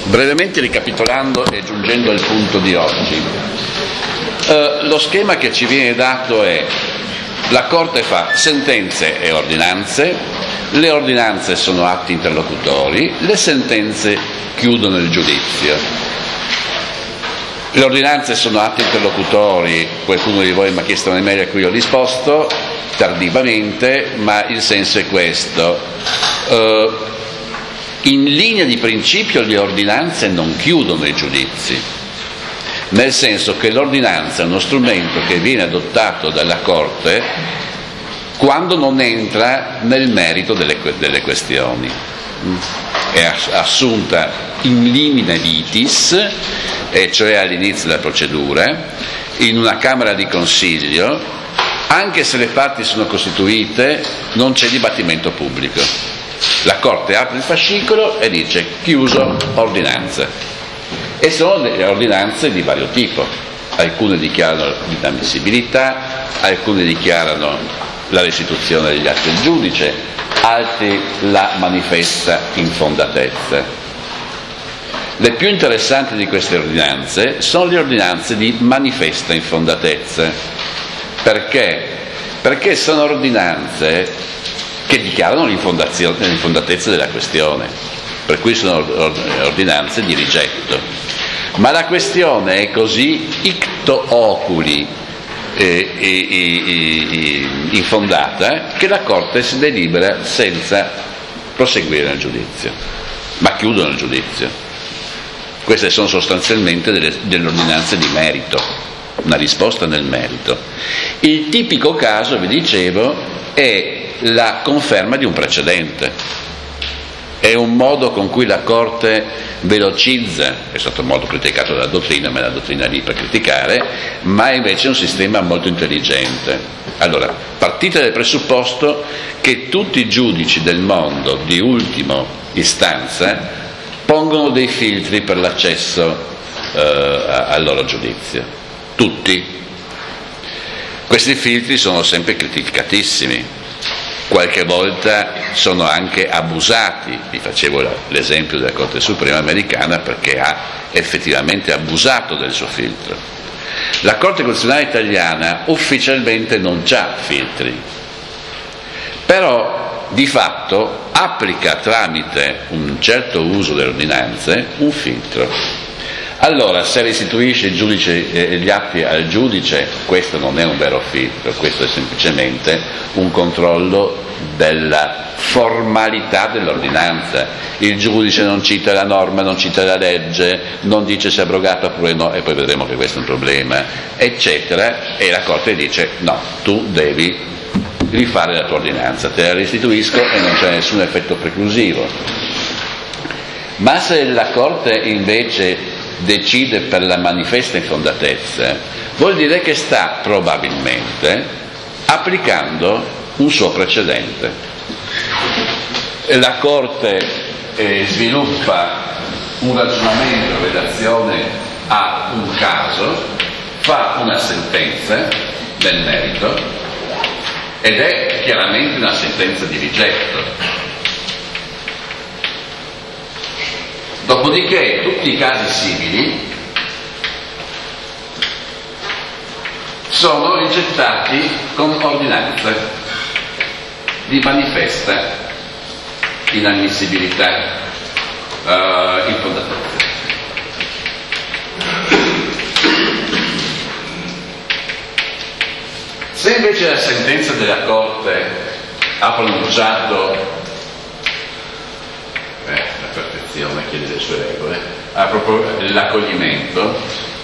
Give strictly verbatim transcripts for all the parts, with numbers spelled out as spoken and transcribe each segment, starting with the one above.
brevemente ricapitolando e giungendo al punto di oggi, eh, lo schema che ci viene dato è: la Corte fa sentenze e ordinanze, le ordinanze sono atti interlocutori, le sentenze chiudono il giudizio. Le ordinanze sono atti interlocutori, qualcuno di voi mi ha chiesto un'email a cui ho risposto tardivamente, ma il senso è questo. Uh, in linea di principio le ordinanze non chiudono i giudizi, nel senso che l'ordinanza è uno strumento che viene adottato dalla Corte quando non entra nel merito delle, delle questioni. È assunta in limine litis, e cioè all'inizio della procedura, in una Camera di Consiglio. Anche se le parti sono costituite, non c'è dibattimento pubblico. La Corte apre il fascicolo e dice: chiuso, ordinanza. E sono delle ordinanze di vario tipo. Alcune dichiarano l'inammissibilità, alcune dichiarano la restituzione degli atti del giudice, altri la manifesta infondatezza. Le più interessanti di queste ordinanze sono le ordinanze di manifesta infondatezza. Perché? Perché sono ordinanze che dichiarano l'infondatezza della questione, per cui sono ordinanze di rigetto. Ma la questione è così icto oculi eh, eh, eh, infondata che la Corte si delibera senza proseguire nel giudizio, ma chiudono il giudizio. Queste sono sostanzialmente delle, delle ordinanze di merito, una risposta nel merito. Il tipico caso, vi dicevo, è la conferma di un precedente. È un modo con cui la Corte velocizza, è stato molto criticato dalla dottrina, ma è la dottrina lì per criticare, ma è invece un sistema molto intelligente. Allora, partite dal presupposto che tutti i giudici del mondo di ultima istanza pongono dei filtri per l'accesso eh, al loro giudizio. Tutti. Questi filtri sono sempre criticatissimi, qualche volta sono anche abusati. Vi facevo l'esempio della Corte Suprema americana, perché ha effettivamente abusato del suo filtro. La Corte Costituzionale italiana ufficialmente non ha filtri, però di fatto applica tramite un certo uso delle ordinanze un filtro. Allora, se restituisce il giudice, eh, gli atti al giudice, questo non è un vero filtro, questo è semplicemente un controllo della formalità dell'ordinanza. Il giudice non cita la norma, non cita la legge, non dice se è abrogata oppure no, e poi vedremo che questo è un problema, eccetera, e la Corte dice: no, tu devi rifare la tua ordinanza, te la restituisco e non c'è nessun effetto preclusivo. Ma se la Corte invece decide per la manifesta infondatezza, vuol dire che sta probabilmente applicando un suo precedente. La Corte eh, sviluppa un ragionamento in relazione a un caso, fa una sentenza nel merito, ed è chiaramente una sentenza di rigetto. Dopodiché tutti i casi simili sono rigettati con ordinanza di manifesta inammissibilità uh, infondatezza. Se invece la sentenza della Corte ha pronunciato, eh, la perfezione chiede le sue regole, ha proprio l'accoglimento,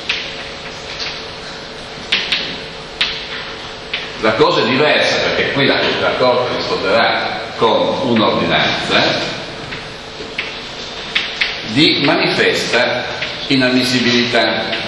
la cosa è diversa, perché qui la, la Corte risponderà con un'ordinanza di manifesta inammissibilità.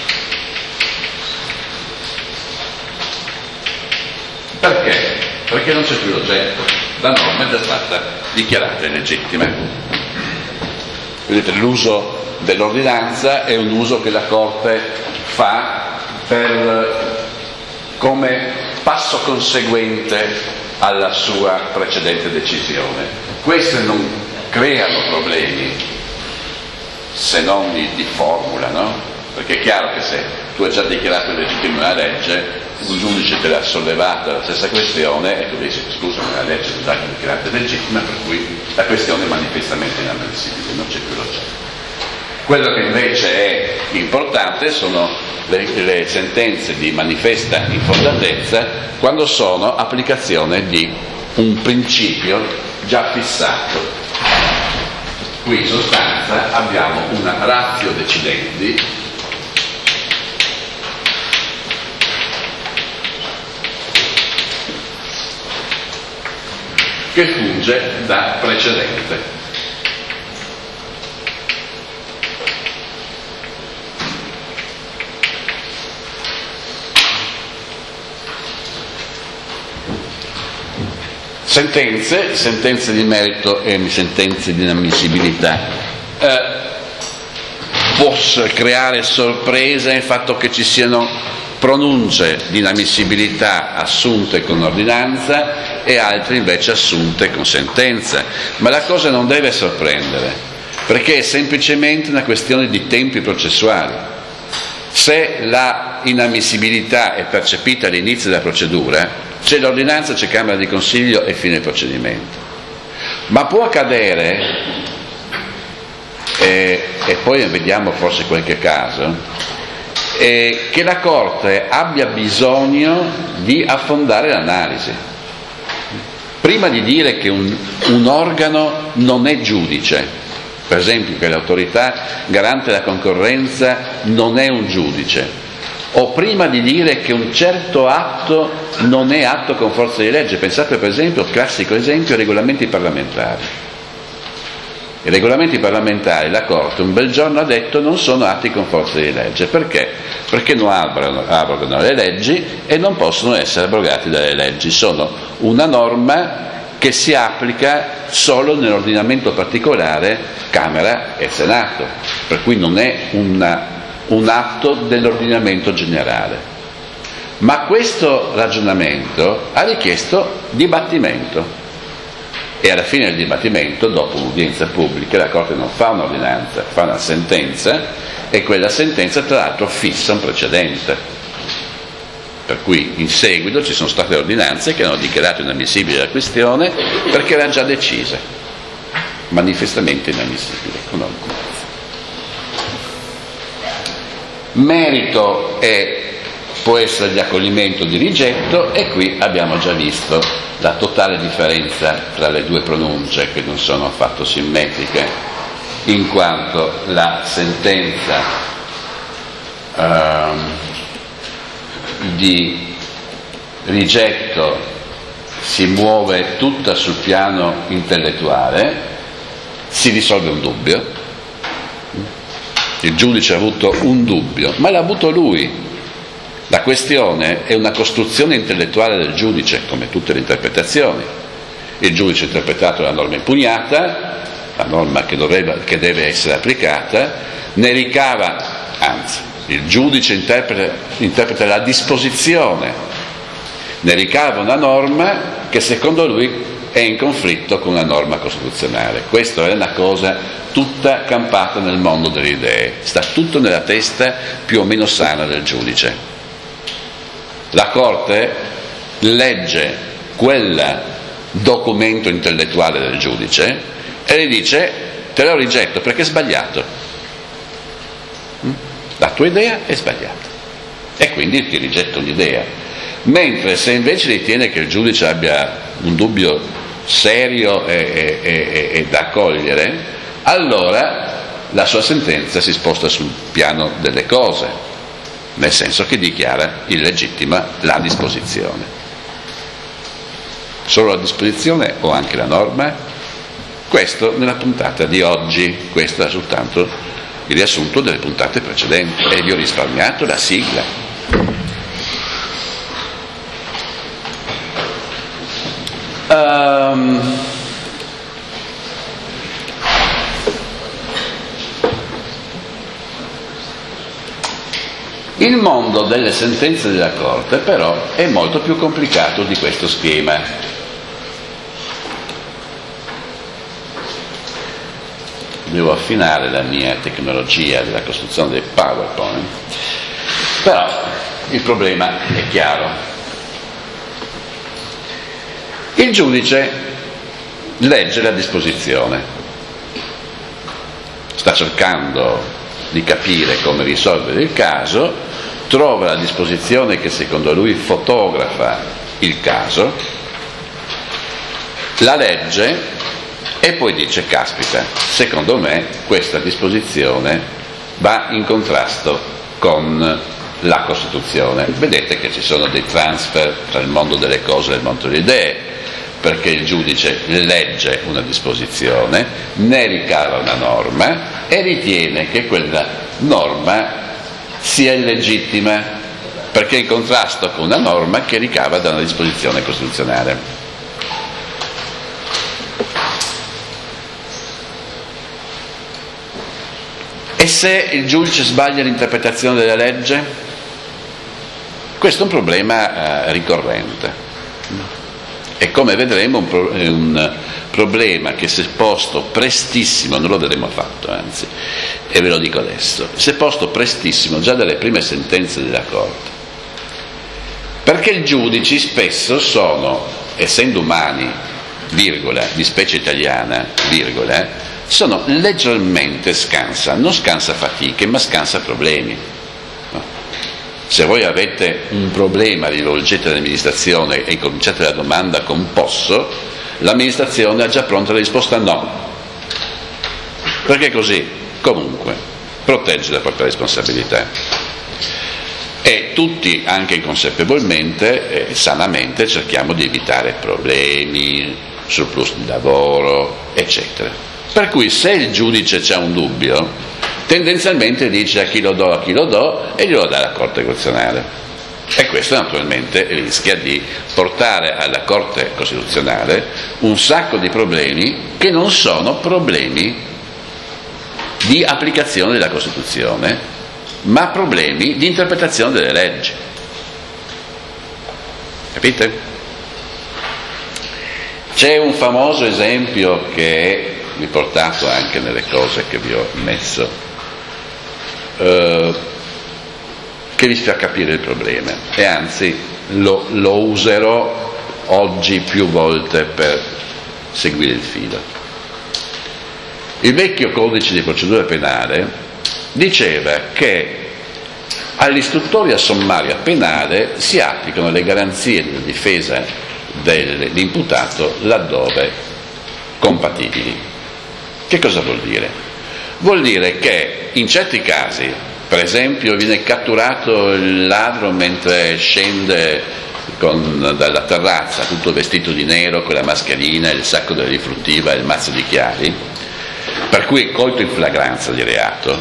Perché? Perché non c'è più l'oggetto, la norma è già stata dichiarata illegittima. Vedete, l'uso dell'ordinanza è un uso che la Corte fa per, come passo conseguente alla sua precedente decisione. Queste non creano problemi, se non di, di formula, no? Perché è chiaro che se tu hai già dichiarato illegittima una legge, un giudice te l'ha sollevata la stessa questione e tu dici scusa, ma la legge è già dichiarata illegittima, per cui la questione è manifestamente inammissibile, non c'è più l'oggetto. Quello che invece è importante sono le, le sentenze di manifesta infondatezza quando sono applicazione di un principio già fissato. Qui in sostanza abbiamo una ratio decidendi che funge da precedente. Sentenze, sentenze di merito e sentenze di inammissibilità. Eh, può creare sorpresa il fatto che ci siano pronunce di inammissibilità assunte con ordinanza e altre invece assunte con sentenza, ma la cosa non deve sorprendere, perché è semplicemente una questione di tempi processuali. Se la inammissibilità è percepita all'inizio della procedura, c'è l'ordinanza, c'è Camera di Consiglio e fine procedimento. Ma può accadere, eh, e poi vediamo forse qualche caso, eh, che la Corte abbia bisogno di affondare l'analisi. Prima di dire che un, un organo non è giudice, per esempio che l'autorità garante della concorrenza non è un giudice, o prima di dire che un certo atto non è atto con forza di legge. Pensate per esempio, classico esempio, ai regolamenti parlamentari. I regolamenti parlamentari, la Corte un bel giorno ha detto non sono atti con forza di legge. Perché? Perché non abrogano, abrogano le leggi e non possono essere abrogati dalle leggi. Sono una norma che si applica solo nell'ordinamento particolare Camera e Senato, per cui non è una un atto dell'ordinamento generale. Ma questo ragionamento ha richiesto dibattimento e alla fine del dibattimento, dopo un'udienza pubblica, la Corte non fa un'ordinanza, fa una sentenza e quella sentenza tra l'altro fissa un precedente, per cui in seguito ci sono state ordinanze che hanno dichiarato inammissibile la questione perché era già decisa, manifestamente inammissibile con ordinanza. Merito è, può essere di accoglimento o di rigetto, e qui abbiamo già visto la totale differenza tra le due pronunce, che non sono affatto simmetriche, in quanto la sentenza ehm, di rigetto si muove tutta sul piano intellettuale, si risolve un dubbio. Il giudice ha avuto un dubbio, ma l'ha avuto lui. La questione è una costruzione intellettuale del giudice, come tutte le interpretazioni. Il giudice ha interpretato la norma impugnata, la norma che, dovrebbe, che deve essere applicata, ne ricava, anzi, il giudice interpreta, interpreta la disposizione, ne ricava una norma che secondo lui è in conflitto con una norma costituzionale. Questa è una cosa tutta campata nel mondo delle idee, sta tutto nella testa più o meno sana del giudice. La Corte legge quel documento intellettuale del giudice e gli dice te lo rigetto perché è sbagliato, la tua idea è sbagliata e quindi ti rigetto l'idea. Mentre se invece ritiene che il giudice abbia un dubbio serio e, e, e, e da accogliere, allora la sua sentenza si sposta sul piano delle cose, nel senso che dichiara illegittima la disposizione. Solo la disposizione o anche la norma? Questo nella puntata di oggi, questo è soltanto il riassunto delle puntate precedenti e vi ho risparmiato la sigla. Um, il mondo delle sentenze della Corte però è molto più complicato di questo schema. devo affinare la mia tecnologia della costruzione del PowerPoint, però il problema è chiaro. Il giudice legge la disposizione, sta cercando di capire come risolvere il caso, trova la disposizione che secondo lui fotografa il caso, la legge e poi dice: caspita, secondo me questa disposizione va in contrasto con la Costituzione. Vedete che ci sono dei transfer tra il mondo delle cose e il mondo delle idee, perché il giudice legge una disposizione, ne ricava una norma e ritiene che quella norma sia illegittima, perché è in contrasto con una norma che ricava da una disposizione costituzionale. E se il giudice sbaglia l'interpretazione della legge? Questo è un problema eh, ricorrente. E come vedremo un, pro- è un problema che si è posto prestissimo, non lo vedremo affatto, anzi, e ve lo dico adesso, si è posto prestissimo già dalle prime sentenze della Corte. Perché i giudici spesso sono, essendo umani, virgola, di specie italiana, virgola, sono leggermente scansa, non scansa fatiche, ma scansa problemi. No? Se voi avete un problema, rivolgete all'amministrazione e cominciate la domanda con posso, l'amministrazione ha già pronta la risposta no. Perché così, comunque, protegge la propria responsabilità. E tutti, anche inconsapevolmente e sanamente, cerchiamo di evitare problemi, surplus di lavoro, eccetera. Per cui se il giudice c'ha un dubbio, tendenzialmente dice a chi lo do, a chi lo do, e glielo dà la Corte Costituzionale. E questo naturalmente rischia di portare alla Corte Costituzionale un sacco di problemi che non sono problemi di applicazione della Costituzione, ma problemi di interpretazione delle leggi. Capite? C'è un famoso esempio che è riportato anche nelle cose che vi ho messo, eh, che vi fa capire il problema, e anzi lo, lo userò oggi più volte per seguire il filo. Il vecchio codice di procedura penale diceva che all'istruttoria sommaria penale si applicano le garanzie della difesa dell'imputato laddove compatibili. Che cosa vuol dire? Vuol dire che in certi casi, per esempio, viene catturato il ladro mentre scende con, dalla terrazza, tutto vestito di nero, con la mascherina, il sacco della rifruttiva e il mazzo di chiavi, per cui è colto in flagranza di reato,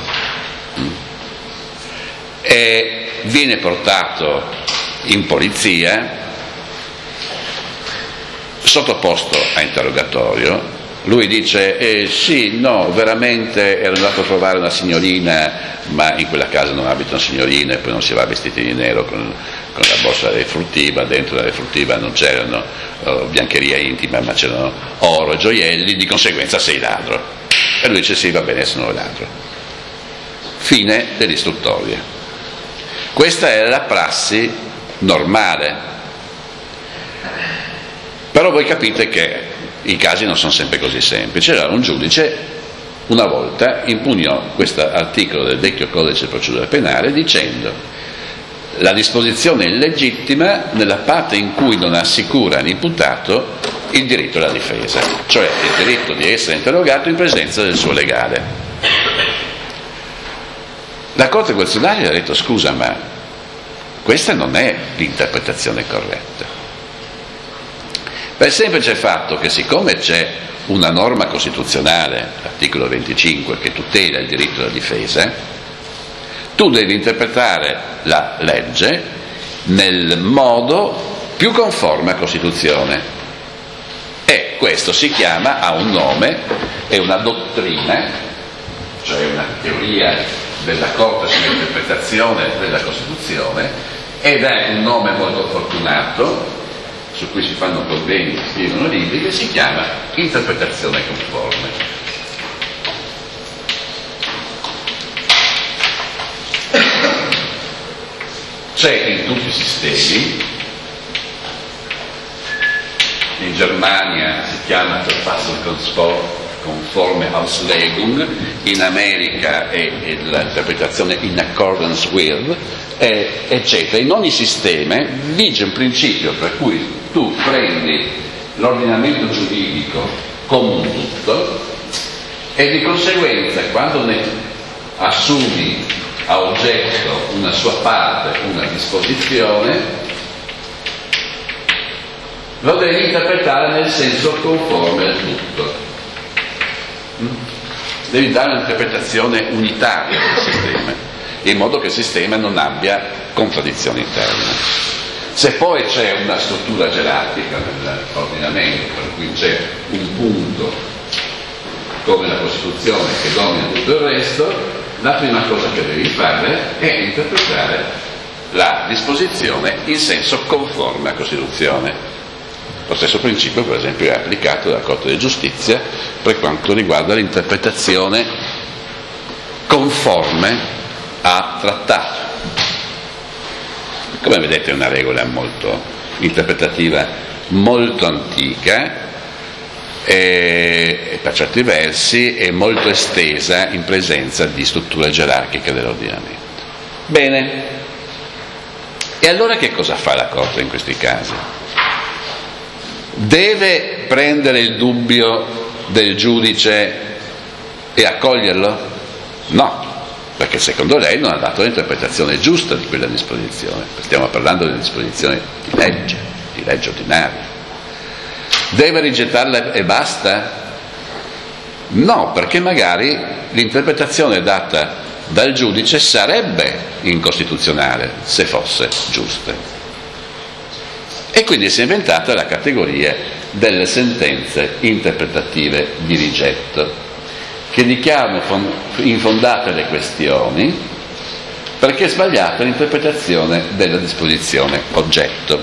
e viene portato in polizia, sottoposto a interrogatorio. Lui dice: eh, sì, no, veramente ero andato a trovare una signorina, ma in quella casa non abitano signorine, poi non si va vestiti di nero con, con la borsa refruttiva, dentro la refruttiva non c'erano uh, biancheria intima, ma c'erano oro e gioielli, di conseguenza sei ladro. E lui dice: sì, va bene, sono ladro. Fine dell'istruttoria. Questa è la prassi normale. Però voi capite che i casi non sono sempre così semplici. Allora un giudice una volta impugnò questo articolo del vecchio codice di procedura penale dicendo: la disposizione è illegittima nella parte in cui non assicura all'imputato il diritto alla difesa, cioè il diritto di essere interrogato in presenza del suo legale. La Corte Costituzionale ha detto: scusa, ma questa non è l'interpretazione corretta. Per il semplice fatto che, siccome c'è una norma costituzionale, l'articolo venticinque, che tutela il diritto alla difesa, tu devi interpretare la legge nel modo più conforme alla Costituzione. E questo si chiama, ha un nome, è una dottrina, cioè una teoria della Corte sull'interpretazione della Costituzione, ed è un nome molto fortunato, su cui si fanno convegni, si scrivono libri, che si chiama interpretazione conforme. c'è in tutti i sistemi. In Germania si chiama conforme Auslegung, in America è, è l'interpretazione in accordance with, eh, eccetera. In ogni sistema vige un principio per cui tu prendi l'ordinamento giuridico come un tutto e di conseguenza quando ne assumi a oggetto una sua parte, una disposizione, lo devi interpretare nel senso conforme al tutto. Devi dare un'interpretazione unitaria del sistema, in modo che il sistema non abbia contraddizioni interne. Se poi c'è una struttura gerarchica nell'ordinamento, per cui c'è un punto come la Costituzione che domina tutto il resto, la prima cosa che devi fare è interpretare la disposizione in senso conforme alla Costituzione. Lo stesso principio, per esempio, è applicato dalla Corte di Giustizia per quanto riguarda l'interpretazione conforme a trattato. Come vedete è una regola molto interpretativa, molto antica e per certi versi è molto estesa in presenza di strutture gerarchiche dell'ordinamento. Bene, e allora che cosa fa la Corte in questi casi? Deve prendere il dubbio del giudice e accoglierlo? No, perché secondo lei non ha dato l'interpretazione giusta di quella disposizione. Stiamo parlando di una disposizione di legge, di legge ordinaria. Deve rigettarla e basta? No, perché magari l'interpretazione data dal giudice sarebbe incostituzionale se fosse giusta. E quindi si è inventata la categoria delle sentenze interpretative di rigetto, che dichiarano infondate le questioni perché è sbagliata l'interpretazione della disposizione oggetto.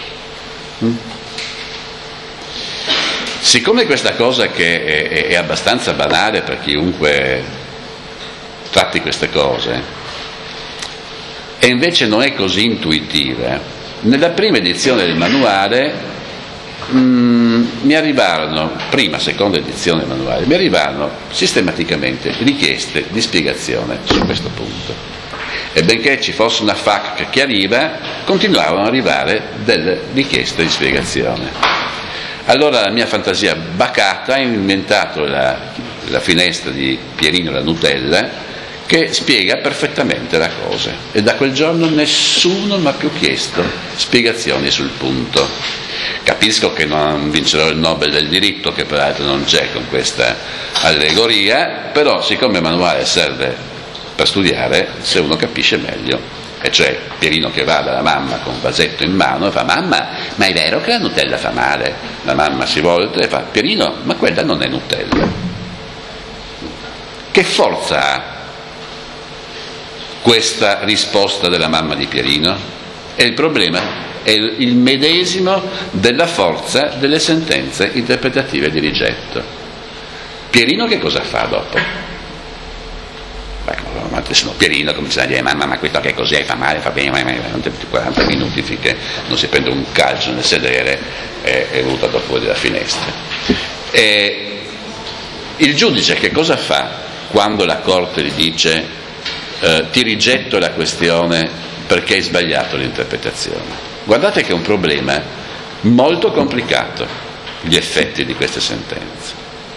Siccome questa cosa che è, è abbastanza banale per chiunque tratti queste cose, e invece non è così intuitiva, nella prima edizione del manuale mh, mi arrivarono, prima, seconda edizione del manuale, mi arrivarono sistematicamente richieste di spiegazione su questo punto. E benché ci fosse una F A Q che chiariva, continuavano ad arrivare delle richieste di spiegazione. Allora la mia fantasia bacata ha inventato la, la finestra di Pierino la Nutella, che spiega perfettamente la cosa, e da quel giorno nessuno mi ha più chiesto spiegazioni sul punto. Capisco che non vincerò il Nobel del diritto, che peraltro non c'è con questa allegoria, però siccome il manuale serve per studiare, se uno capisce meglio, e cioè Pierino che va dalla mamma con un vasetto in mano e fa: mamma, ma è vero che la Nutella fa male? La mamma si volta e fa: Pierino, ma quella non è Nutella. Che forza ha questa risposta della mamma di Pierino? E il problema è il medesimo della forza delle sentenze interpretative di rigetto. Pierino che cosa fa dopo? Pierino comincia a dire: mamma, ma questo che cos'è? Fa male, fa bene, quaranta minuti finché non si prende un calcio nel sedere e è buttato fuori dalla finestra. E il giudice che cosa fa quando la Corte gli dice: Eh, ti rigetto la questione perché hai sbagliato l'interpretazione? Guardate che è un problema molto complicato, gli effetti di queste sentenze.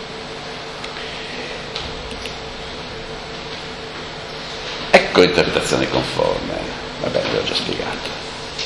Ecco l'interpretazione conforme. Vabbè, ve l'ho già spiegato.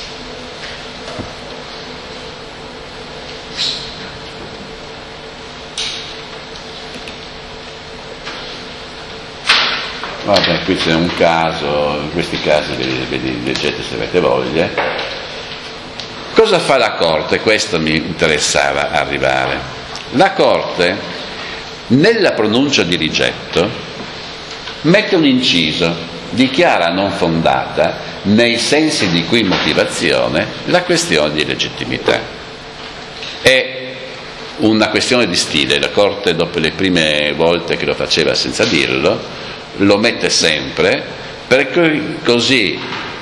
Vabbè, qui c'è un caso, in questi casi ve li leggete se avete voglia. Cosa fa la Corte? Questo mi interessava arrivare. La Corte, nella pronuncia di rigetto, mette un inciso, dichiara non fondata, nei sensi di cui motivazione, la questione di legittimità. È una questione di stile. La Corte, dopo le prime volte che lo faceva senza dirlo, lo mette sempre, perché così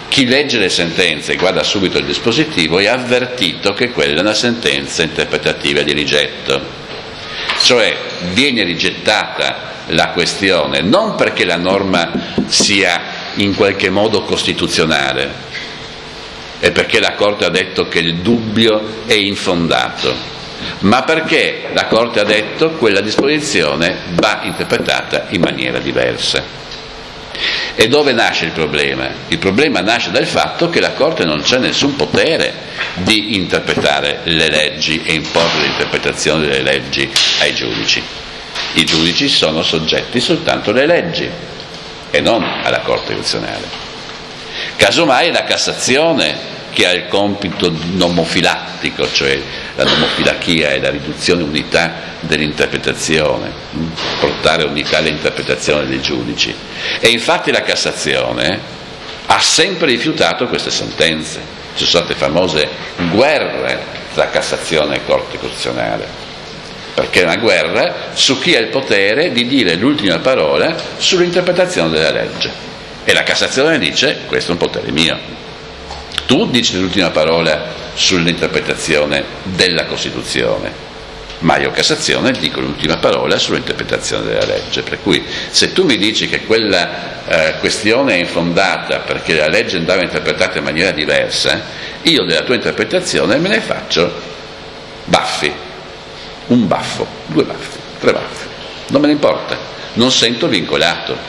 Chi legge le sentenze e guarda subito il dispositivo è avvertito che quella è una sentenza interpretativa di rigetto, cioè viene rigettata la questione non perché la norma sia in qualche modo costituzionale e perché la Corte ha detto che il dubbio è infondato, ma perché la Corte ha detto che quella disposizione va interpretata in maniera diversa. E dove nasce il problema? Il problema nasce dal fatto che la Corte non c'è nessun potere di interpretare le leggi e imporre l'interpretazione delle leggi ai giudici. I giudici sono soggetti soltanto alle leggi e non alla Corte Costituzionale. Casomai è la Cassazione che ha il compito nomofilattico, cioè la nomofilachia è la riduzione unità dell'interpretazione, portare unità all'interpretazione dei giudici. E infatti la Cassazione ha sempre rifiutato queste sentenze. Ci sono state famose guerre tra Cassazione e Corte Costituzionale, perché è una guerra su chi ha il potere di dire l'ultima parola sull'interpretazione della legge. E la Cassazione dice: questo è un potere mio. Tu dici l'ultima parola sull'interpretazione della Costituzione, ma io Cassazione dico l'ultima parola sull'interpretazione della legge. Per cui se tu mi dici che quella eh, questione è infondata perché la legge andava interpretata in maniera diversa, io della tua interpretazione me ne faccio baffi, un baffo, due baffi, tre baffi, non me ne importa, non sento vincolato.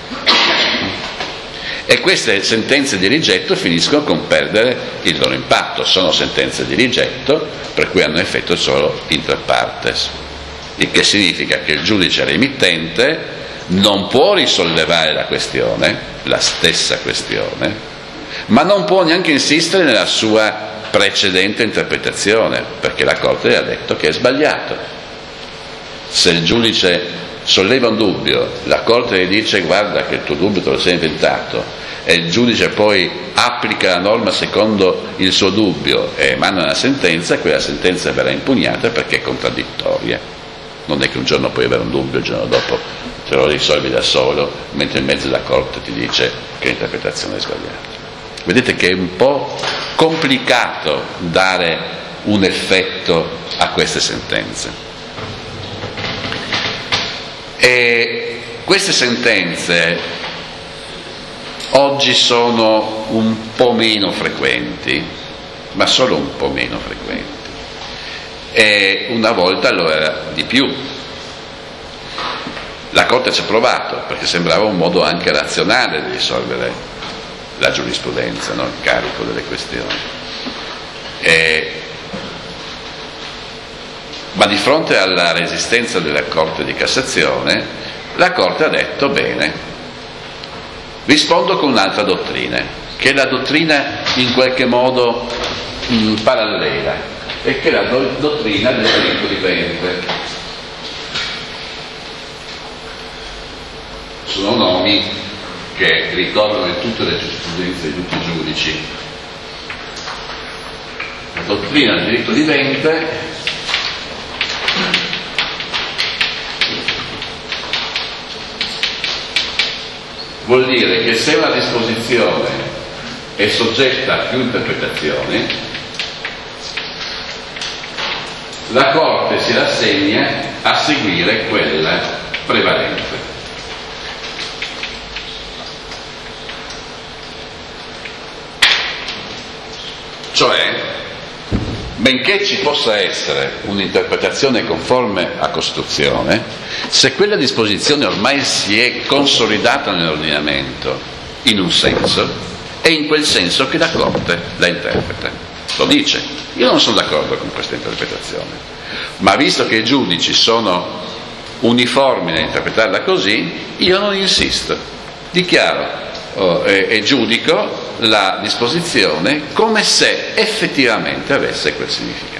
E queste sentenze di rigetto finiscono con perdere il loro impatto. Sono sentenze di rigetto per cui hanno effetto solo inter partes, il che significa che il giudice remittente non può risollevare la questione, la stessa questione, ma non può neanche insistere nella sua precedente interpretazione, perché la Corte le ha detto che è sbagliato. Se il giudice solleva un dubbio, la Corte gli dice: guarda che il tuo dubbio te lo sei inventato, e il giudice poi applica la norma secondo il suo dubbio e emana una sentenza, quella sentenza verrà impugnata perché è contraddittoria. Non è che un giorno puoi avere un dubbio, il giorno dopo te lo risolvi da solo, mentre in mezzo la Corte ti dice che l'interpretazione è sbagliata. Vedete che è un po' complicato dare un effetto a queste sentenze. E queste sentenze oggi sono un po' meno frequenti, ma solo un po' meno frequenti. E una volta lo era di più. La Corte ci ha provato, perché sembrava un modo anche razionale di risolvere la giurisprudenza, no? Il carico delle questioni. E ma di fronte alla resistenza della Corte di Cassazione, la Corte ha detto: bene, rispondo con un'altra dottrina, che è la dottrina in qualche modo mh, parallela, e che è la do- dottrina del diritto vivente. Sono nomi che ricorrono in tutte le giurisprudenze di tutti i giudici. La dottrina del diritto vivente vuol dire che se una disposizione è soggetta a più interpretazioni, la Corte si rassegna a seguire quella prevalente. Cioè, benché ci possa essere un'interpretazione conforme a Costituzione, se quella disposizione ormai si è consolidata nell'ordinamento in un senso, è in quel senso che la Corte la interpreta. Lo dice: io non sono d'accordo con questa interpretazione, ma visto che i giudici sono uniformi nell'interpretarla così, io non insisto, dichiaro oh, e, e giudico la disposizione come se effettivamente avesse quel significato.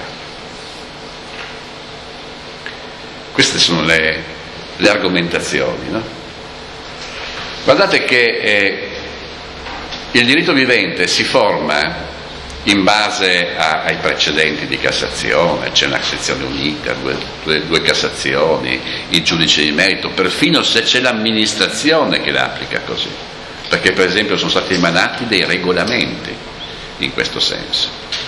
Queste sono le, le argomentazioni, no? Guardate che eh, il diritto vivente si forma in base a, ai precedenti di Cassazione, c'è una sezione unita, due, due, due Cassazioni, il giudice di merito, perfino se c'è l'amministrazione che la applica così. perché per esempio sono stati emanati dei regolamenti in questo senso.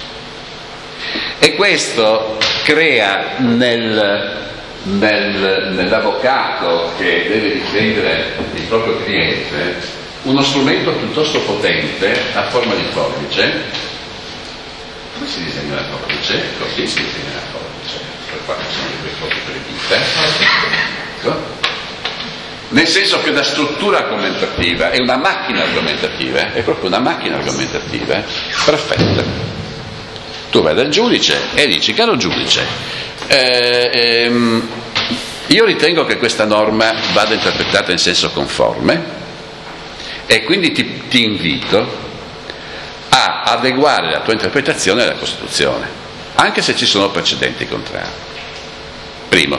E questo crea nel, nel, nell'avvocato che deve difendere il proprio cliente uno strumento piuttosto potente a forma di forbice. Come si disegna la forbice? Così si disegna la forbice. Per qua ci sono due foto per le dita. Ecco. Nel senso che una struttura argomentativa è una macchina argomentativa, è proprio una macchina argomentativa perfetta. Tu vai dal giudice e dici: caro giudice, eh, ehm, io ritengo che questa norma vada interpretata in senso conforme e quindi ti, ti invito a adeguare la tua interpretazione alla Costituzione, anche se ci sono precedenti contrari. Primo.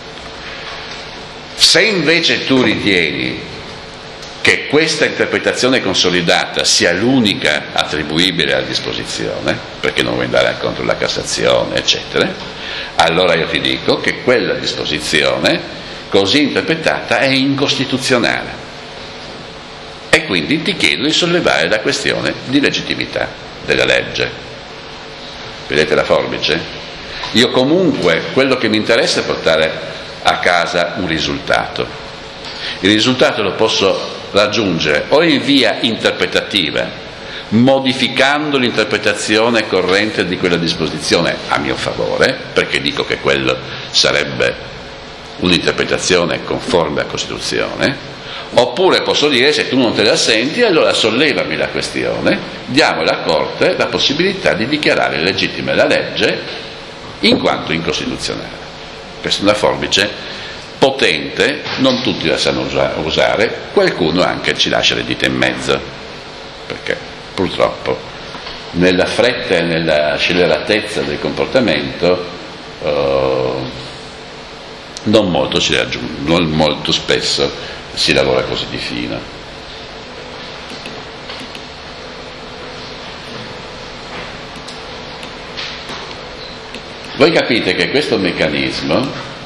Se invece tu ritieni che questa interpretazione consolidata sia l'unica attribuibile alla disposizione, perché non vuoi andare contro la Cassazione, eccetera, allora io ti dico che quella disposizione così interpretata è incostituzionale. E quindi ti chiedo di sollevare la questione di legittimità della legge. Vedete la forbice? Io comunque quello che mi interessa è portare a casa un risultato. Il risultato lo posso raggiungere o in via interpretativa, modificando l'interpretazione corrente di quella disposizione a mio favore, perché dico che quello sarebbe un'interpretazione conforme alla Costituzione. Oppure posso dire: se tu non te la senti, allora sollevami la questione, diamo alla Corte la possibilità di dichiarare legittima la legge in quanto incostituzionale. Questa è una forbice potente, non tutti la sanno usare, qualcuno anche ci lascia le dita in mezzo, perché purtroppo nella fretta e nella scelleratezza del comportamento eh, non molto si raggiunge, non molto spesso si lavora così di fino. Voi capite che questo meccanismo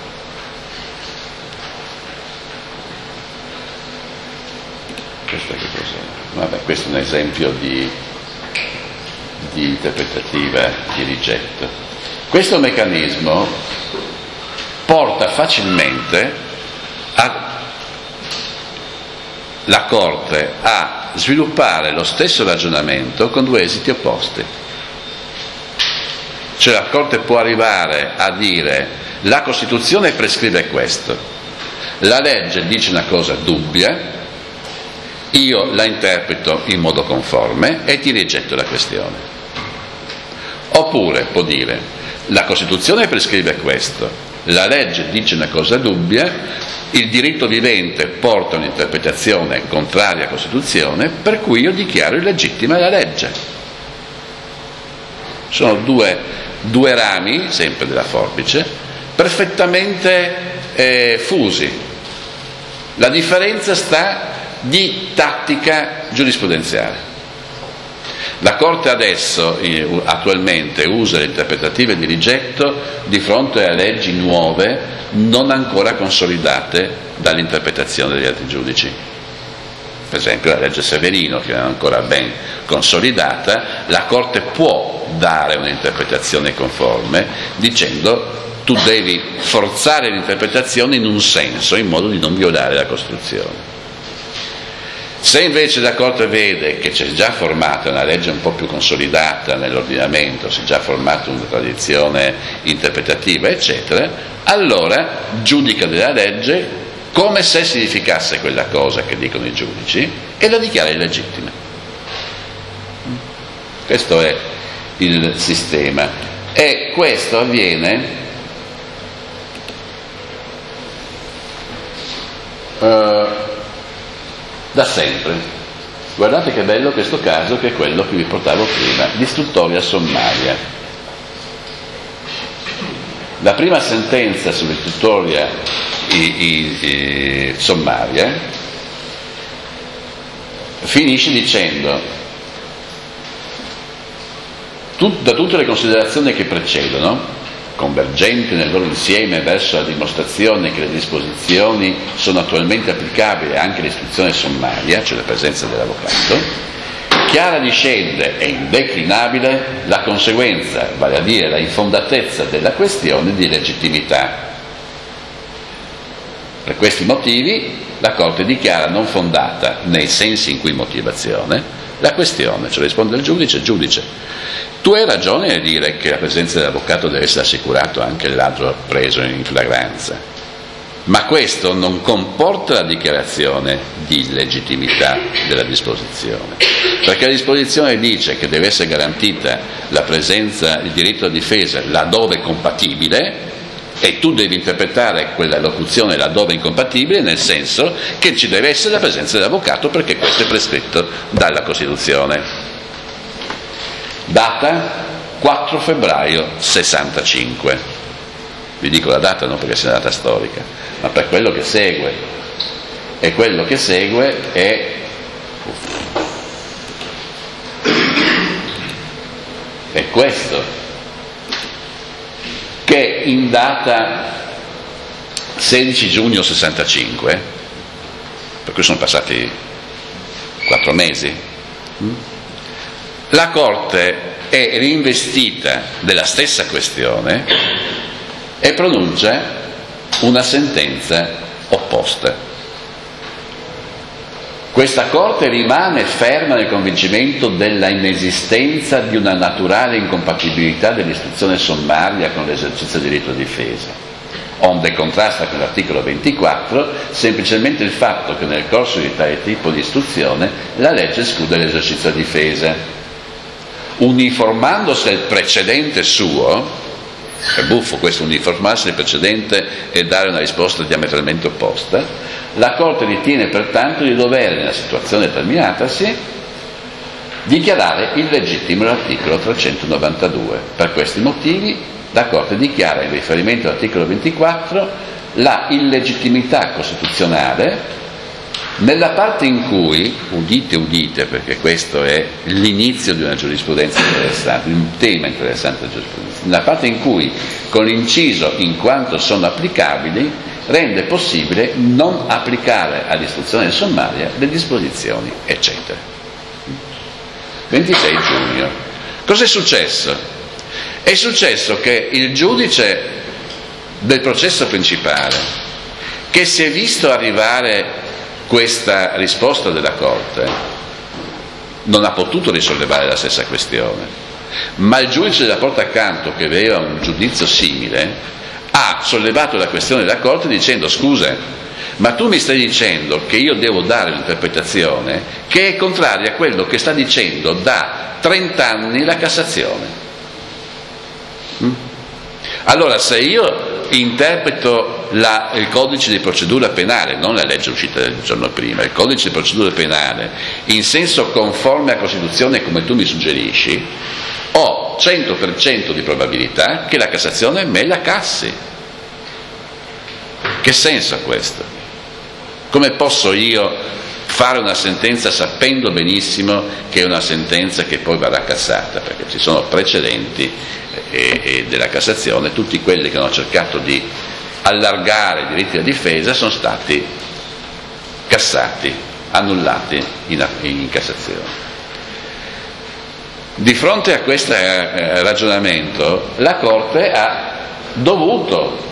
questo, che cos'è? Vabbè, questo è un esempio di, di interpretativa di rigetto. Questo meccanismo porta facilmente a la Corte a sviluppare lo stesso ragionamento con due esiti opposti. Cioè la Corte può arrivare a dire: la Costituzione prescrive questo, la legge dice una cosa dubbia, io la interpreto in modo conforme e ti rigetto la questione. Oppure può dire: la Costituzione prescrive questo, la legge dice una cosa dubbia, il diritto vivente porta un'interpretazione contraria alla Costituzione, per cui io dichiaro illegittima la legge. Sono due, due rami, sempre della forbice, perfettamente eh, fusi. La differenza sta di tattica giurisprudenziale. La Corte adesso, eh, attualmente, usa le interpretative di rigetto di fronte a leggi nuove non ancora consolidate dall'interpretazione degli altri giudici. Per esempio la legge Severino, che non è ancora ben consolidata, la Corte può dare un'interpretazione conforme dicendo: tu devi forzare l'interpretazione in un senso, in modo di non violare la Costituzione. Se invece la Corte vede che c'è già formata una legge un po' più consolidata nell'ordinamento, si è già formata una tradizione interpretativa, eccetera, allora giudica della legge come se significasse quella cosa che dicono i giudici e la dichiara illegittima. Questo è il sistema. E questo avviene uh, da sempre. Guardate che bello questo caso, che è quello che vi portavo prima, l'istruttoria sommaria. La prima sentenza sull'istruttoria i, i, i, sommaria finisce dicendo: tut, da tutte le considerazioni che precedono, convergenti nel loro insieme verso la dimostrazione che le disposizioni sono attualmente applicabili anche all'istruzione sommaria, cioè la presenza dell'avvocato, chiara discende e indeclinabile la conseguenza, vale a dire la infondatezza della questione di legittimità. Per questi motivi la Corte dichiara non fondata, nei sensi in cui motivazione, la questione, cioè risponde il giudice, giudice, tu hai ragione nel dire che la presenza dell'avvocato deve essere assicurato anche il ladro preso in flagranza, ma questo non comporta la dichiarazione di illegittimità della disposizione, perché la disposizione dice che deve essere garantita la presenza, il diritto alla difesa laddove compatibile, e tu devi interpretare quella locuzione laddove incompatibile nel senso che ci deve essere la presenza dell'avvocato, perché questo è prescritto dalla Costituzione. Data quattro febbraio sessantacinque. Vi dico la data non perché sia una data storica, ma per quello che segue. E quello che segue è è questo, che in data sedici giugno sessantacinque, per cui sono passati quattro mesi, la Corte è rinvestita della stessa questione e pronuncia una sentenza opposta. Questa Corte rimane ferma nel convincimento della inesistenza di una naturale incompatibilità dell'istruzione sommaria con l'esercizio del diritto di difesa, onde contrasta con l'articolo ventiquattro semplicemente il fatto che nel corso di tale tipo di istruzione la legge esclude l'esercizio di difesa. Uniformandosi al precedente suo, è buffo questo, uniformarsi al precedente e dare una risposta diametralmente opposta, la Corte ritiene pertanto di dover, nella situazione determinatasi, dichiarare illegittimo l'articolo trecentonovantadue. Per questi motivi la Corte dichiara in riferimento all'articolo ventiquattro la illegittimità costituzionale nella parte in cui, udite udite perché questo è l'inizio di una giurisprudenza interessante, un tema interessante della giurisprudenza, nella parte in cui con l'inciso in quanto sono applicabili rende possibile non applicare all'istruzione sommaria le disposizioni, eccetera. ventisei giugno. Cos'è successo? È successo che il giudice del processo principale, che si è visto arrivare questa risposta della Corte, non ha potuto risollevare la stessa questione, ma il giudice della porta accanto, che aveva un giudizio simile, ha sollevato la questione della Corte dicendo: scusa, ma tu mi stai dicendo che io devo dare un'interpretazione che è contraria a quello che sta dicendo da trent'anni la Cassazione. Mm? Allora, se io interpreto la, il codice di procedura penale, non la legge uscita il giorno prima, il codice di procedura penale in senso conforme alla Costituzione come tu mi suggerisci, ho cento per cento di probabilità che la Cassazione me la cassi. Che senso ha questo? Come posso io fare una sentenza sapendo benissimo che è una sentenza che poi verrà cassata? Perché ci sono precedenti e, e della Cassazione, tutti quelli che hanno cercato di allargare i diritti alla difesa sono stati cassati, annullati in, in Cassazione. Di fronte a questo eh, ragionamento la Corte ha dovuto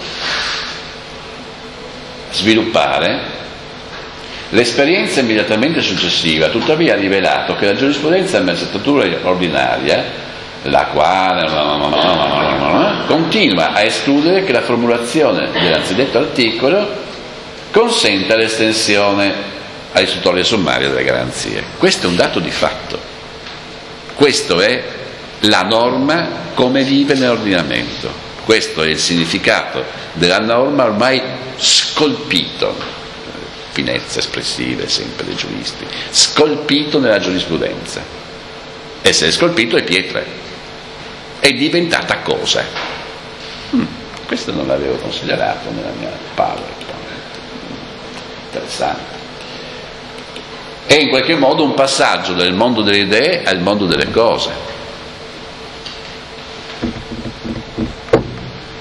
sviluppare l'esperienza immediatamente successiva, tuttavia ha rivelato che la giurisprudenza della magistratura ordinaria, la quale continua a escludere che la formulazione dell'anzidetto articolo consenta l'estensione all'istruttoria sommaria delle garanzie. Questo è un dato di fatto. Questo è la norma come vive nell'ordinamento, questo è il significato della norma ormai scolpito, finezze espressive sempre dei giuristi, scolpito nella giurisprudenza. Essere scolpito è pietra, è diventata cosa. Hmm, questo non l'avevo considerato nella mia PowerPoint. Interessante. È in qualche modo un passaggio dal mondo delle idee al mondo delle cose.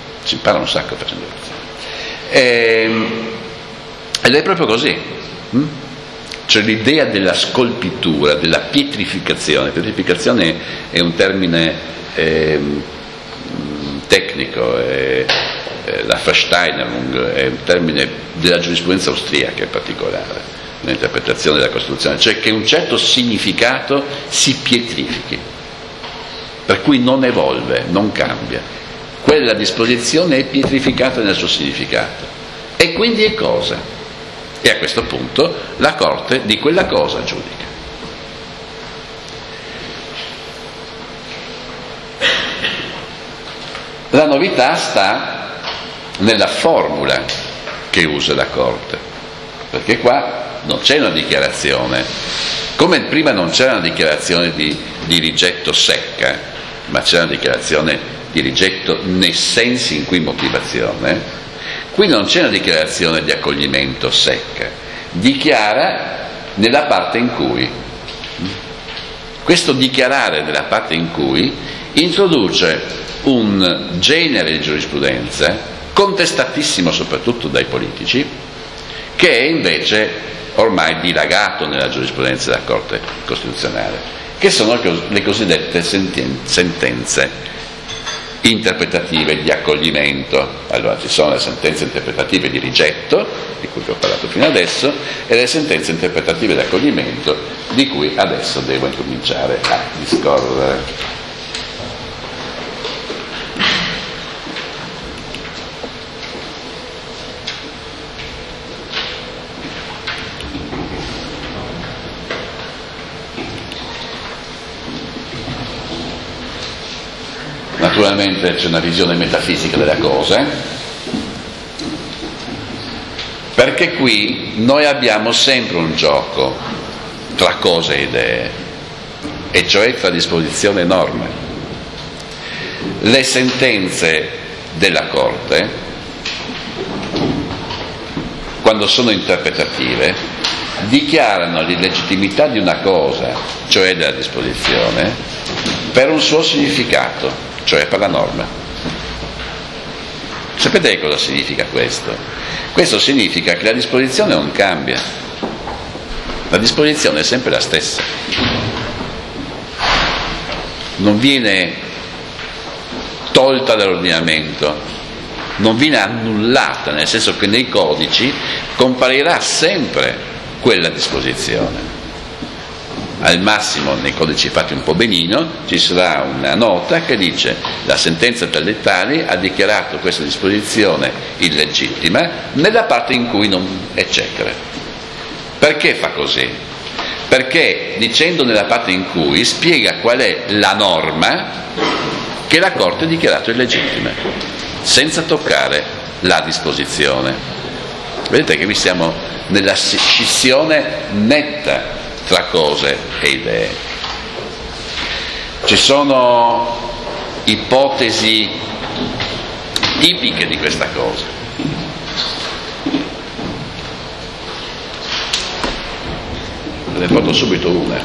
parla un sacco per semplificazione. E, ed è proprio così. Hm? Cioè l'idea della scolpitura, della pietrificazione. Pietrificazione è un termine eh, tecnico, è, è la Versteinerung, è un termine della giurisprudenza austriaca in particolare, l'interpretazione della Costituzione, cioè che un certo significato si pietrifichi, per cui non evolve, non cambia. Quella disposizione è pietrificata nel suo significato e quindi è cosa? E a questo punto la Corte di quella cosa giudica. La novità sta nella formula che usa la Corte, perché qua non c'è una dichiarazione, come prima non c'era una dichiarazione di, di rigetto secca, ma c'è una dichiarazione di rigetto nei sensi in cui motivazione. Qui non c'è una dichiarazione di accoglimento secca, dichiara nella parte in cui. Questo dichiarare nella parte in cui introduce un genere di giurisprudenza contestatissimo soprattutto dai politici, che è invece ormai dilagato nella giurisprudenza della Corte Costituzionale, che sono le cosiddette sentenze interpretative di accoglimento. Allora ci sono le sentenze interpretative di rigetto, di cui vi ho parlato fino adesso, e le sentenze interpretative di accoglimento, di cui adesso devo incominciare a discorrere. Naturalmente c'è una visione metafisica della cosa, perché qui noi abbiamo sempre un gioco tra cose e idee, e cioè tra disposizione e norme. Le sentenze della Corte, quando sono interpretative, dichiarano l'illegittimità di una cosa, cioè della disposizione, per un suo significato, cioè per la norma. Sapete cosa significa questo? Questo significa che la disposizione non cambia, la disposizione è sempre la stessa, non viene tolta dall'ordinamento, non viene annullata, nel senso che nei codici comparirà sempre quella disposizione. Al massimo nei codici fatti un po' benino ci sarà una nota che dice: la sentenza tale e tale ha dichiarato questa disposizione illegittima nella parte in cui non, eccetera. Perché fa così? Perché dicendo nella parte in cui spiega qual è la norma che la Corte ha dichiarato illegittima, senza toccare la disposizione. Vedete che qui siamo nella scissione netta tra cose e idee. Ci sono ipotesi tipiche di questa cosa. Ne porto subito una,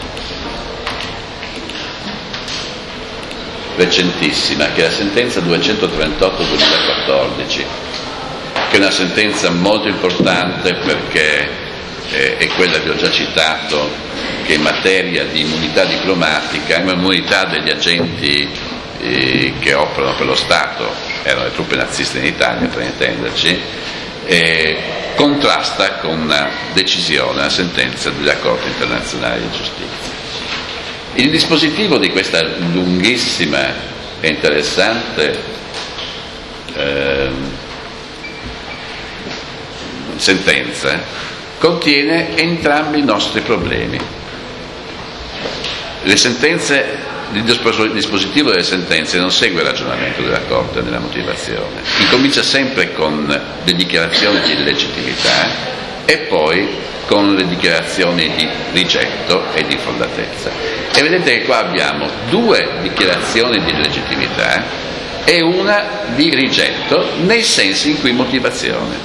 recentissima, che è la sentenza duecentotrentotto duemilaquattordici, che è una sentenza molto importante perché è quella che ho già citato, che in materia di immunità diplomatica, immunità degli agenti eh, che operano per lo Stato, erano le truppe naziste in Italia per intenderci, eh, contrasta con una decisione, una sentenza della Corte internazionale di giustizia. Il dispositivo di questa lunghissima e interessante eh, sentenza contiene entrambi i nostri problemi. Le sentenze, il dispositivo delle sentenze non segue il ragionamento della Corte nella motivazione, incomincia sempre con le dichiarazioni di illegittimità e poi con le dichiarazioni di rigetto e di fondatezza. E vedete che qua abbiamo due dichiarazioni di illegittimità e una di rigetto nei sensi in cui motivazione.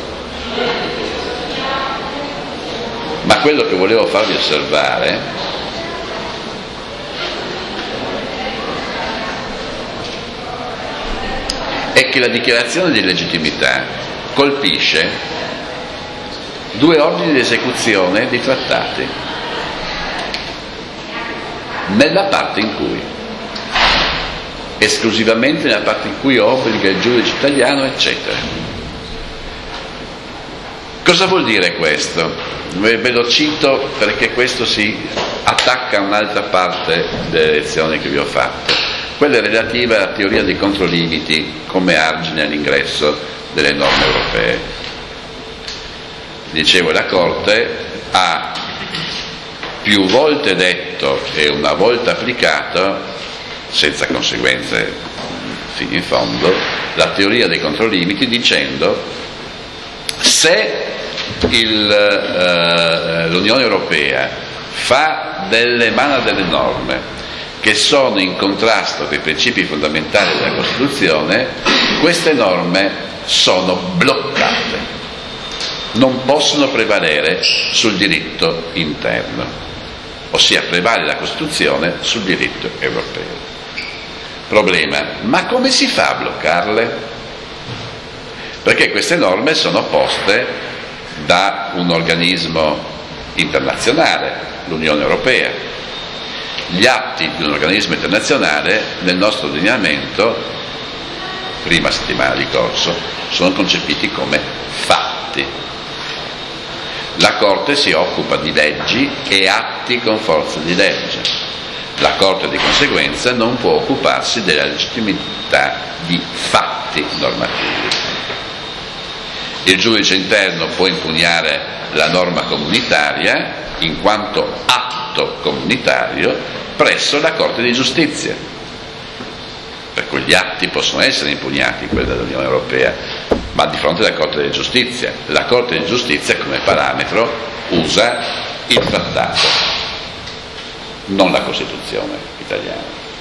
Ma quello che volevo farvi osservare è che la dichiarazione di legittimità colpisce due ordini di esecuzione di trattati, nella parte in cui, esclusivamente nella parte in cui obbliga il giudice italiano, eccetera. Cosa vuol dire questo? Ve lo cito perché questo si attacca a un'altra parte delle lezioni che vi ho fatto, quella relativa alla teoria dei controlimiti come argine all'ingresso delle norme europee. Dicevo, la Corte ha più volte detto e una volta applicato, senza conseguenze fino in fondo, la teoria dei controlimiti, dicendo: se il, eh, l'Unione Europea fa delle, emana delle norme che sono in contrasto con i principi fondamentali della Costituzione, queste norme sono bloccate, non possono prevalere sul diritto interno, ossia prevale la Costituzione sul diritto europeo. Problema: ma come si fa a bloccarle? Perché queste norme sono poste da un organismo internazionale, l'Unione Europea. Gli atti di un organismo internazionale nel nostro ordinamento, prima settimana di corso, sono concepiti come fatti. La Corte si occupa di leggi e atti con forza di legge. La Corte di conseguenza non può occuparsi della legittimità di fatti normativi. Il giudice interno può impugnare la norma comunitaria in quanto atto comunitario presso la Corte di Giustizia. Per cui gli atti possono essere impugnati, quelli dell'Unione Europea, ma di fronte alla Corte di Giustizia. La Corte di Giustizia come parametro usa il trattato, non la Costituzione italiana.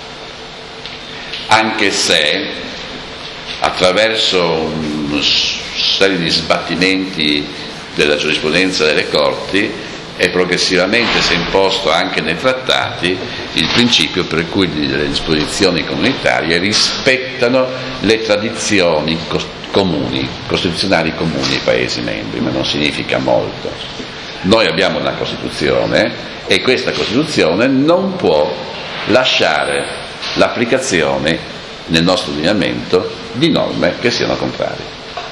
Anche se attraverso una serie di sbattimenti della giurisprudenza delle Corti e progressivamente si è imposto anche nei trattati il principio per cui le disposizioni comunitarie rispettano le tradizioni comuni, costituzionali comuni ai Paesi membri, ma non significa molto. Noi abbiamo una Costituzione e questa Costituzione non può lasciare l'applicazione nel nostro ordinamento di norme che siano contrarie.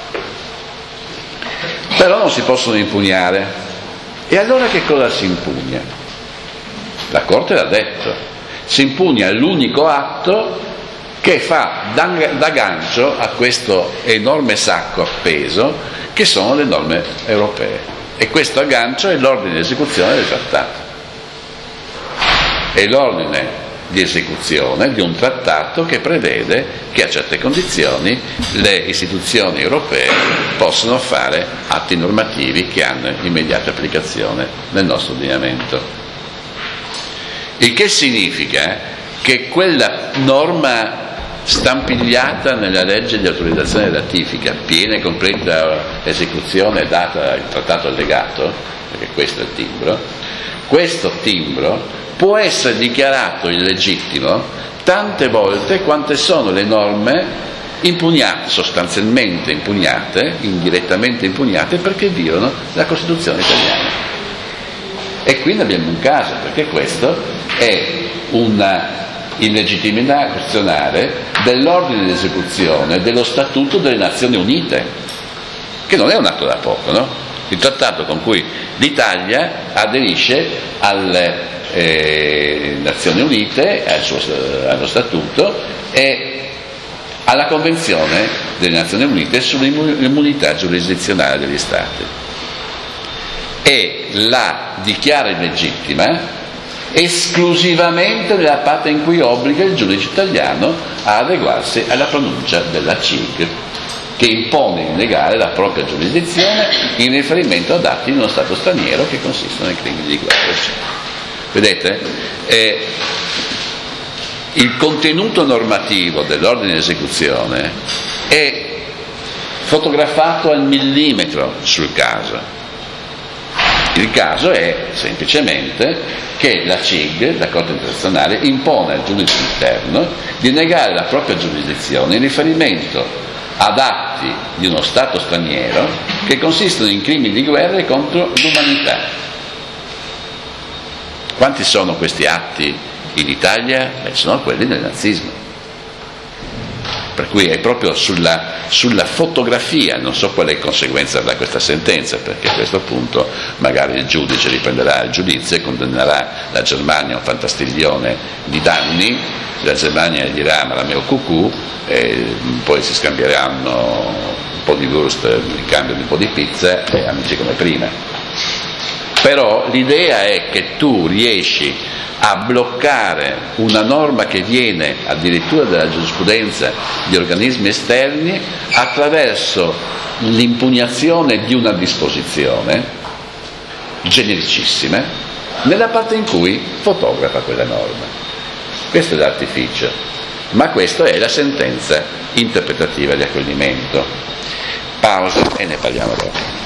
Però non si possono impugnare. E allora che cosa si impugna? La Corte l'ha detto: si impugna l'unico atto che fa da, da gancio a questo enorme sacco appeso che sono le norme europee, e questo aggancio è l'ordine di esecuzione del trattato. È l'ordine di esecuzione di un trattato che prevede che a certe condizioni le istituzioni europee possono fare atti normativi che hanno immediata applicazione nel nostro ordinamento. Il che significa che quella norma stampigliata nella legge di autorizzazione e ratifica, piena e completa esecuzione data il trattato allegato, perché questo è il timbro, questo timbro può essere dichiarato illegittimo tante volte quante sono le norme impugnate, sostanzialmente impugnate, indirettamente impugnate, perché violano la Costituzione italiana. E quindi abbiamo un caso, perché questo è una illegittimità costituzionale dell'ordine di esecuzione dello Statuto delle Nazioni Unite, che non è un atto da poco, no? Il trattato con cui l'Italia aderisce alle eh, Nazioni Unite, al suo, allo Statuto e alla Convenzione delle Nazioni Unite sull'immunità giurisdizionale degli Stati, e la dichiara illegittima esclusivamente nella parte in cui obbliga il giudice italiano a adeguarsi alla pronuncia della C I G, che impone di negare la propria giurisdizione in riferimento ad atti di uno Stato straniero che consistono in crimini di guerra. Vedete? Eh, il contenuto normativo dell'ordine di esecuzione è fotografato al millimetro sul caso. Il caso è semplicemente che la C I G, la Corte internazionale, impone al giudice interno di negare la propria giurisdizione in riferimento ad atti di uno Stato straniero che consistono in crimini di guerra contro l'umanità. Quanti sono questi atti in Italia? Beh, sono quelli del nazismo. Per cui è proprio sulla, sulla fotografia, non so quale conseguenza avrà questa sentenza, perché a questo punto magari il giudice riprenderà il giudizio e condannerà la Germania a un fantastiglione di danni, la Germania dirà ma la mio cucù, e poi si scambieranno un po' di wurst in cambio di un po' di pizza e amici come prima. Però l'idea è che tu riesci a bloccare una norma che viene addirittura dalla giurisprudenza di organismi esterni attraverso l'impugnazione di una disposizione genericissima nella parte in cui fotografa quella norma. Questo è l'artificio, ma questa è la sentenza interpretativa di accoglimento. Pausa e ne parliamo dopo.